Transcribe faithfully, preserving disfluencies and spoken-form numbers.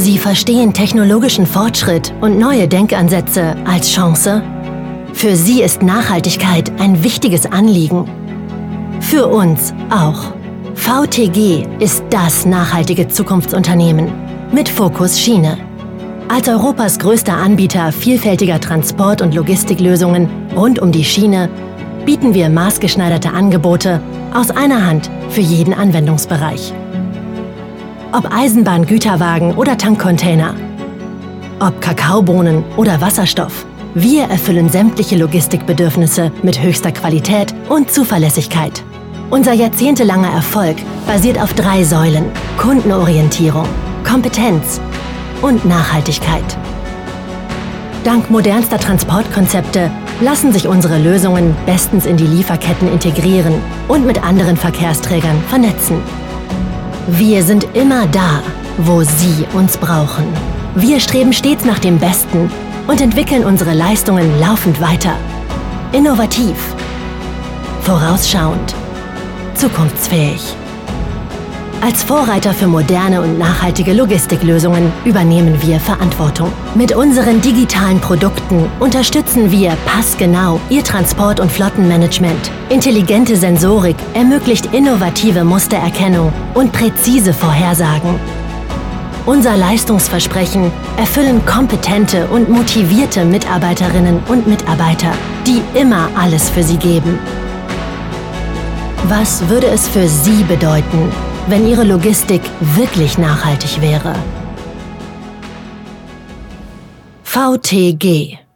Sie verstehen technologischen Fortschritt und neue Denkansätze als Chance? Für Sie ist Nachhaltigkeit ein wichtiges Anliegen. Für uns auch. V T G ist das nachhaltige Zukunftsunternehmen mit Fokus Schiene. Als Europas größter Anbieter vielfältiger Transport- und Logistiklösungen rund um die Schiene bieten wir maßgeschneiderte Angebote aus einer Hand für jeden Anwendungsbereich. Ob Eisenbahngüterwagen oder Tankcontainer, ob Kakaobohnen oder Wasserstoff, wir erfüllen sämtliche Logistikbedürfnisse mit höchster Qualität und Zuverlässigkeit. Unser jahrzehntelanger Erfolg basiert auf drei Säulen: Kundenorientierung, Kompetenz und Nachhaltigkeit. Dank modernster Transportkonzepte lassen sich unsere Lösungen bestens in die Lieferketten integrieren und mit anderen Verkehrsträgern vernetzen. Wir sind immer da, wo Sie uns brauchen. Wir streben stets nach dem Besten und entwickeln unsere Leistungen laufend weiter. Innovativ, vorausschauend, zukunftsfähig. Als Vorreiter für moderne und nachhaltige Logistiklösungen übernehmen wir Verantwortung. Mit unseren digitalen Produkten unterstützen wir passgenau Ihr Transport- und Flottenmanagement. Intelligente Sensorik ermöglicht innovative Mustererkennung und präzise Vorhersagen. Unser Leistungsversprechen erfüllen kompetente und motivierte Mitarbeiterinnen und Mitarbeiter, die immer alles für Sie geben. Was würde es für Sie bedeuten, wenn Ihre Logistik wirklich nachhaltig wäre? V T G